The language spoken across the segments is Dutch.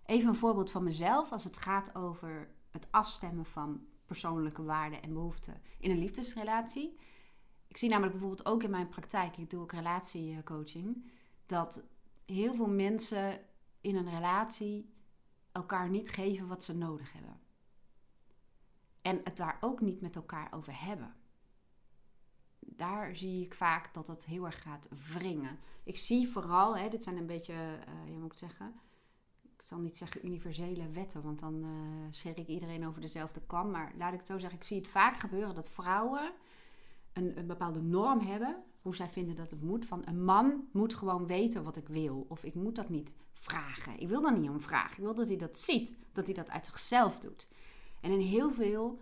Even een voorbeeld van mezelf als het gaat over het afstemmen van persoonlijke waarden en behoeften in een liefdesrelatie. Ik zie namelijk bijvoorbeeld ook in mijn praktijk, ik doe ook relatiecoaching, dat heel veel mensen in een relatie elkaar niet geven wat ze nodig hebben. En het daar ook niet met elkaar over hebben. Daar zie ik vaak dat het heel erg gaat wringen. Ik zie vooral, dit zijn een beetje, hoe moet ik het zeggen? Ik zal niet zeggen universele wetten, want dan scheer ik iedereen over dezelfde kam. Maar laat ik het zo zeggen, ik zie het vaak gebeuren dat vrouwen een bepaalde norm hebben, hoe zij vinden dat het moet. Van een man moet gewoon weten wat ik wil. Of ik moet dat niet vragen. Ik wil daar niet om vragen. Ik wil dat hij dat ziet. Dat hij dat uit zichzelf doet. En in heel veel,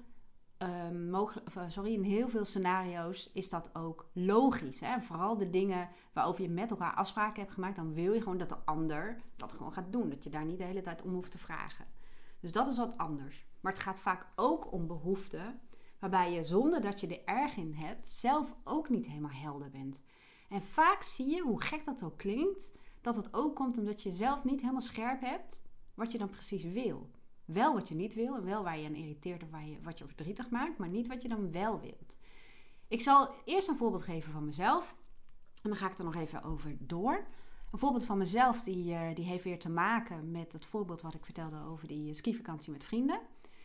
in heel veel scenario's is dat ook logisch. Hè? Vooral de dingen waarover je met elkaar afspraken hebt gemaakt. Dan wil je gewoon dat de ander dat gewoon gaat doen. Dat je daar niet de hele tijd om hoeft te vragen. Dus dat is wat anders. Maar het gaat vaak ook om behoeften. Waarbij je zonder dat je er erg in hebt, zelf ook niet helemaal helder bent. En vaak zie je, hoe gek dat ook klinkt, dat het ook komt omdat je zelf niet helemaal scherp hebt wat je dan precies wil. Wel wat je niet wil en wel waar je aan irriteert of wat je verdrietig maakt, maar niet wat je dan wel wilt. Ik zal eerst een voorbeeld geven van mezelf en dan ga ik er nog even over door. Een voorbeeld van mezelf die heeft weer te maken met het voorbeeld wat ik vertelde over die skivakantie met vrienden.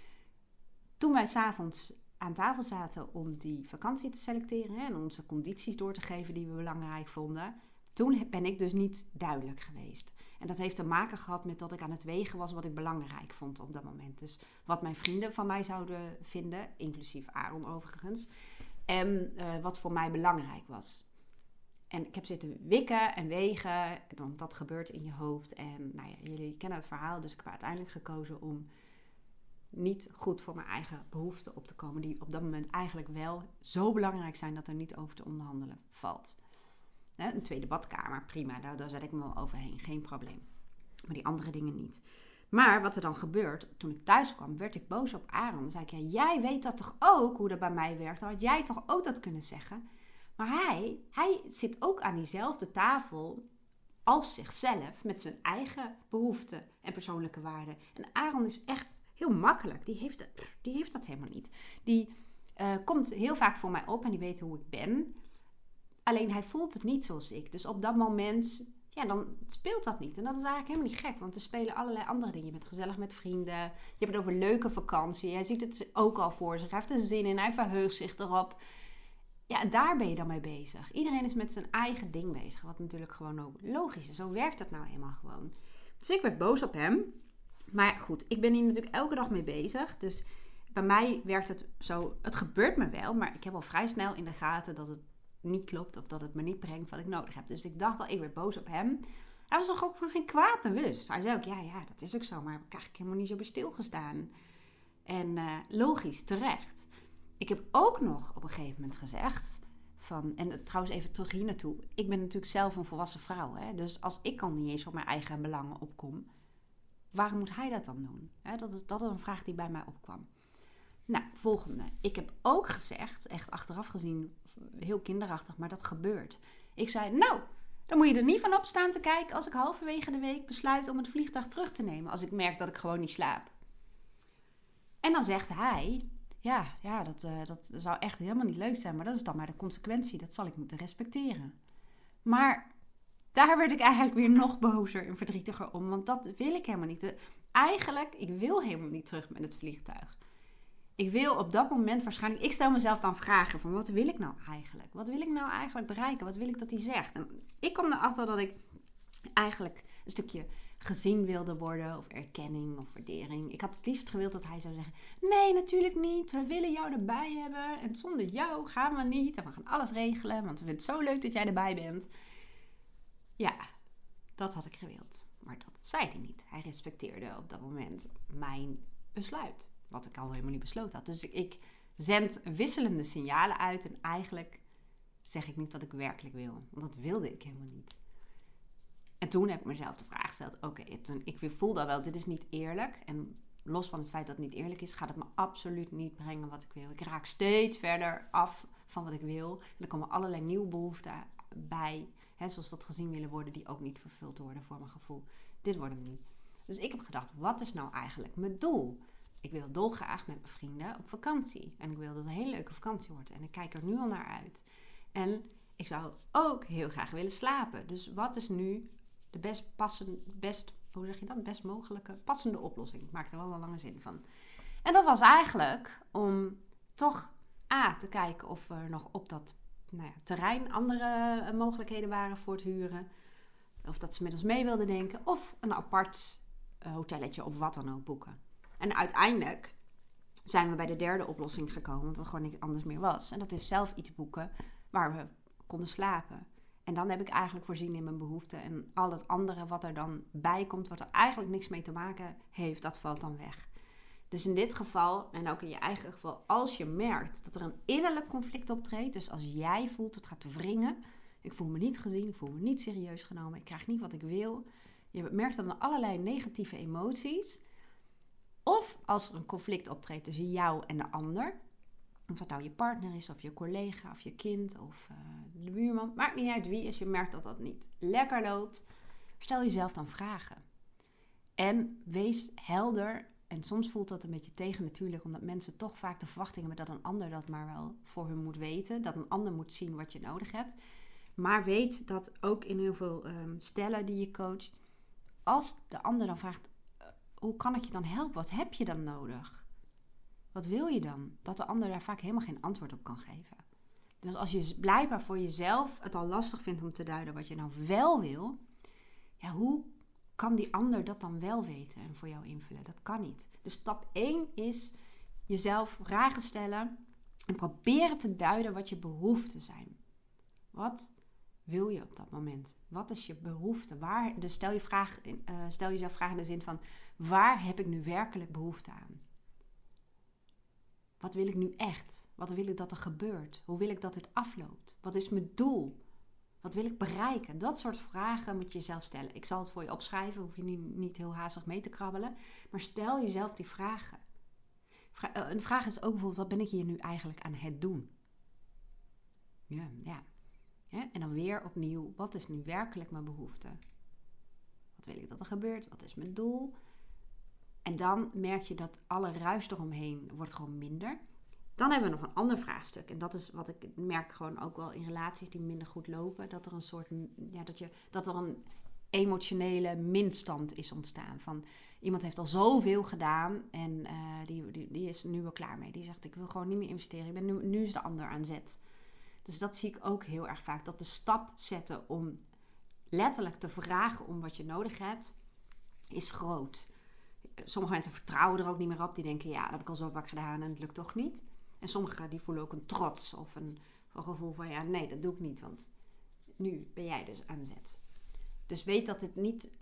Toen wij 's avonds aan tafel zaten om die vakantie te selecteren en onze condities door te geven die we belangrijk vonden, toen ben ik dus niet duidelijk geweest. En dat heeft te maken gehad met dat ik aan het wegen was wat ik belangrijk vond op dat moment. Dus wat mijn vrienden van mij zouden vinden, inclusief Aaron overigens, en wat voor mij belangrijk was. En ik heb zitten wikken en wegen, want dat gebeurt in je hoofd. En jullie kennen het verhaal, dus ik heb uiteindelijk gekozen om niet goed voor mijn eigen behoeften op te komen, die op dat moment eigenlijk wel zo belangrijk zijn dat er niet over te onderhandelen valt. Een tweede badkamer, prima, daar zet ik me wel overheen, geen probleem. Maar die andere dingen niet. Maar wat er dan gebeurt, toen ik thuis kwam, werd ik boos op Aaron. Dan zei ik, jij weet dat toch ook, hoe dat bij mij werkt? Dan had jij toch ook dat kunnen zeggen? Maar hij zit ook aan diezelfde tafel als zichzelf, met zijn eigen behoeften en persoonlijke waarden. En Aaron is echt heel makkelijk. Die heeft dat helemaal niet. Die komt heel vaak voor mij op en die weet hoe ik ben. Alleen hij voelt het niet zoals ik. Dus op dat moment, dan speelt dat niet. En dat is eigenlijk helemaal niet gek. Want er spelen allerlei andere dingen. Je bent gezellig met vrienden. Je hebt het over leuke vakantie. Hij ziet het ook al voor zich. Hij heeft er zin in. Hij verheugt zich erop. Ja, daar ben je dan mee bezig. Iedereen is met zijn eigen ding bezig. Wat natuurlijk gewoon ook logisch is. Zo werkt het nou eenmaal gewoon. Dus ik werd boos op hem. Maar goed, ik ben hier natuurlijk elke dag mee bezig. Dus bij mij werkt het zo. Het gebeurt me wel. Maar ik heb al vrij snel in de gaten dat het niet klopt. Of dat het me niet brengt wat ik nodig heb. Dus ik dacht al, ik werd boos op hem. Hij was toch ook van geen kwaad bewust. Hij zei ook, ja, dat is ook zo. Maar daar heb ik eigenlijk helemaal niet zo bij stilgestaan. En logisch, terecht. Ik heb ook nog op een gegeven moment gezegd en trouwens even terug hier naartoe. Ik ben natuurlijk zelf een volwassen vrouw. Hè? Dus als ik al niet eens voor mijn eigen belangen opkom, waarom moet hij dat dan doen? Hè? Dat is een vraag die bij mij opkwam. Nou, volgende. Ik heb ook gezegd, echt achteraf gezien, heel kinderachtig, maar dat gebeurt. Ik zei, dan moet je er niet van op staan te kijken als ik halverwege de week besluit om het vliegtuig terug te nemen. Als ik merk dat ik gewoon niet slaap. En dan zegt hij, dat zou echt helemaal niet leuk zijn. Maar dat is dan maar de consequentie. Dat zal ik moeten respecteren. Maar daar werd ik eigenlijk weer nog bozer en verdrietiger om. Want dat wil ik helemaal niet. Ik wil helemaal niet terug met het vliegtuig. Ik wil op dat moment waarschijnlijk... Ik stel mezelf dan vragen van, wat wil ik nou eigenlijk? Wat wil ik nou eigenlijk bereiken? Wat wil ik dat hij zegt? En ik kwam erachter dat ik eigenlijk een stukje gezien wilde worden, of erkenning of waardering. Ik had het liefst gewild dat hij zou zeggen, nee, natuurlijk niet, we willen jou erbij hebben en zonder jou gaan we niet en we gaan alles regelen, want we vinden het zo leuk dat jij erbij bent. Ja, dat had ik gewild, maar dat zei hij niet. Hij respecteerde op dat moment mijn besluit, wat ik al helemaal niet besloten had. Dus ik zend wisselende signalen uit en eigenlijk zeg ik niet wat ik werkelijk wil, want dat wilde ik helemaal niet. En toen heb ik mezelf de vraag gesteld, ik voel dat wel, dit is niet eerlijk. En los van het feit dat het niet eerlijk is, gaat het me absoluut niet brengen wat ik wil. Ik raak steeds verder af van wat ik wil. En er komen allerlei nieuwe behoeften bij, zoals dat gezien willen worden, die ook niet vervuld worden voor mijn gevoel. Dit wordt hem niet. Dus ik heb gedacht, wat is nou eigenlijk mijn doel? Ik wil dolgraag met mijn vrienden op vakantie. En ik wil dat het een hele leuke vakantie wordt. En ik kijk er nu al naar uit. En ik zou ook heel graag willen slapen. Dus wat is nu de best mogelijke passende oplossing? Ik maak er wel een lange zin van. En dat was eigenlijk om toch te kijken of er nog op dat terrein andere mogelijkheden waren voor het huren. Of dat ze met ons mee wilden denken. Of een apart hotelletje of wat dan ook boeken. En uiteindelijk zijn we bij de derde oplossing gekomen. Want er gewoon niks anders meer was. En dat is zelf iets boeken waar we konden slapen. En dan heb ik eigenlijk voorzien in mijn behoeften. En al het andere wat er dan bij komt, wat er eigenlijk niks mee te maken heeft, dat valt dan weg. Dus in dit geval, en ook in je eigen geval, als je merkt dat er een innerlijk conflict optreedt. Dus als jij voelt het gaat wringen. Ik voel me niet gezien, ik voel me niet serieus genomen. Ik krijg niet wat ik wil. Je merkt dan allerlei negatieve emoties. Of als er een conflict optreedt tussen jou en de ander. Of dat nou je partner is, of je collega, of je kind, of de buurman. Maakt niet uit wie, als je merkt dat dat niet lekker loopt. Stel jezelf dan vragen. En wees helder. En soms voelt dat een beetje tegen natuurlijk. Omdat mensen toch vaak de verwachting hebben dat een ander dat maar wel voor hun moet weten. Dat een ander moet zien wat je nodig hebt. Maar weet dat ook in heel veel stellen die je coacht. Als de ander dan vraagt, hoe kan ik je dan helpen? Wat heb je dan nodig? Wat wil je dan? Dat de ander daar vaak helemaal geen antwoord op kan geven. Dus als je blijkbaar voor jezelf het al lastig vindt om te duiden wat je nou wel wil. Ja, hoe kan die ander dat dan wel weten en voor jou invullen? Dat kan niet. Dus stap 1 is jezelf vragen stellen. En proberen te duiden wat je behoeften zijn. Wat wil je op dat moment? Wat is je behoefte? Dus stel jezelf vragen in de zin van, waar heb ik nu werkelijk behoefte aan? Wat wil ik nu echt? Wat wil ik dat er gebeurt? Hoe wil ik dat dit afloopt? Wat is mijn doel? Wat wil ik bereiken? Dat soort vragen moet je jezelf stellen. Ik zal het voor je opschrijven, hoef je niet heel haastig mee te krabbelen. Maar stel jezelf die vragen. Een vraag is ook bijvoorbeeld, wat ben ik hier nu eigenlijk aan het doen? Ja. En dan weer opnieuw, wat is nu werkelijk mijn behoefte? Wat wil ik dat er gebeurt? Wat is mijn doel? En dan merk je dat alle ruis eromheen wordt gewoon minder. Dan hebben we nog een ander vraagstuk. En dat is wat ik merk gewoon ook wel in relaties die minder goed lopen. Dat er een soort, dat er een emotionele minstand is ontstaan. Van iemand heeft al zoveel gedaan en die is nu wel klaar mee. Die zegt, ik wil gewoon niet meer investeren. Nu is de ander aan zet. Dus dat zie ik ook heel erg vaak. Dat de stap zetten om letterlijk te vragen om wat je nodig hebt, is groot. Sommige mensen vertrouwen er ook niet meer op. Die denken, ja, dat heb ik al zo vaak gedaan en het lukt toch niet. En sommigen die voelen ook een trots of een gevoel van, ja, nee, dat doe ik niet. Want nu ben jij dus aan zet. Dus weet dat het niet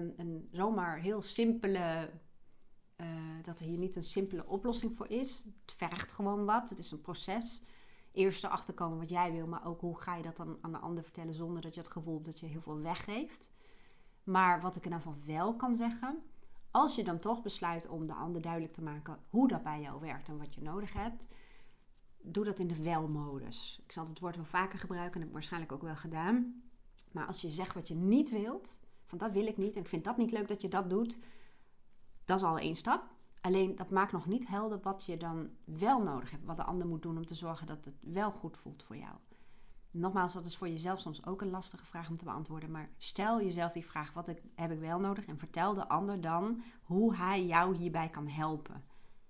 zomaar heel simpele, dat er hier niet een simpele oplossing voor is. Het vergt gewoon wat. Het is een proces. Eerst erachter komen wat jij wil, maar ook hoe ga je dat dan aan de ander vertellen zonder dat je het gevoel hebt dat je heel veel weggeeft. Maar wat ik er nou van wel kan zeggen, als je dan toch besluit om de ander duidelijk te maken hoe dat bij jou werkt en wat je nodig hebt, doe dat in de wel-modus. Ik zal het woord wel vaker gebruiken en heb ik waarschijnlijk ook wel gedaan. Maar als je zegt wat je niet wilt, van dat wil ik niet en ik vind dat niet leuk dat je dat doet, dat is al 1 stap. Alleen dat maakt nog niet helder wat je dan wel nodig hebt. Wat de ander moet doen om te zorgen dat het wel goed voelt voor jou. Nogmaals, dat is voor jezelf soms ook een lastige vraag om te beantwoorden. Maar stel jezelf die vraag, wat heb ik wel nodig? En vertel de ander dan hoe hij jou hierbij kan helpen.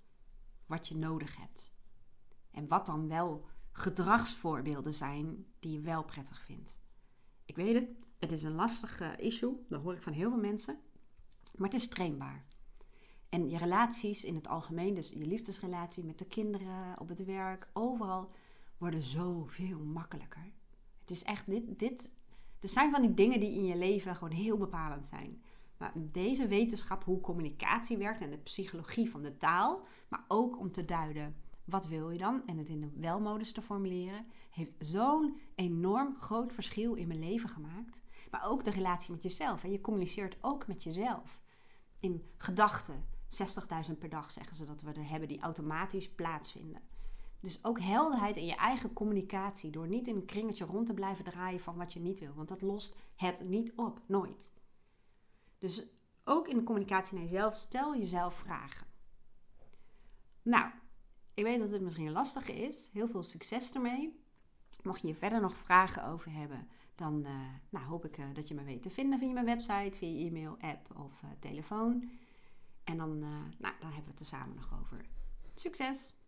Wat je nodig hebt. En wat dan wel gedragsvoorbeelden zijn die je wel prettig vindt. Ik weet het is een lastig issue. Dat hoor ik van heel veel mensen. Maar het is trainbaar. En je relaties in het algemeen, dus je liefdesrelatie met de kinderen, op het werk, overal, worden zoveel makkelijker. Het is echt er zijn van die dingen die in je leven gewoon heel bepalend zijn. Maar deze wetenschap, hoe communicatie werkt en de psychologie van de taal, maar ook om te duiden, wat wil je dan? En het in de welmodus te formuleren, heeft zo'n enorm groot verschil in mijn leven gemaakt. Maar ook de relatie met jezelf. En je communiceert ook met jezelf. In gedachten. 60.000 per dag zeggen ze dat we er hebben die automatisch plaatsvinden. Dus ook helderheid in je eigen communicatie. Door niet in een kringetje rond te blijven draaien van wat je niet wil. Want dat lost het niet op. Nooit. Dus ook in de communicatie naar jezelf, stel jezelf vragen. Nou, ik weet dat het misschien lastig is. Heel veel succes ermee. Mocht je hier verder nog vragen over hebben, dan hoop ik dat je me weet te vinden via mijn website, via je e-mail, app of telefoon. En dan hebben we het er samen nog over. Succes!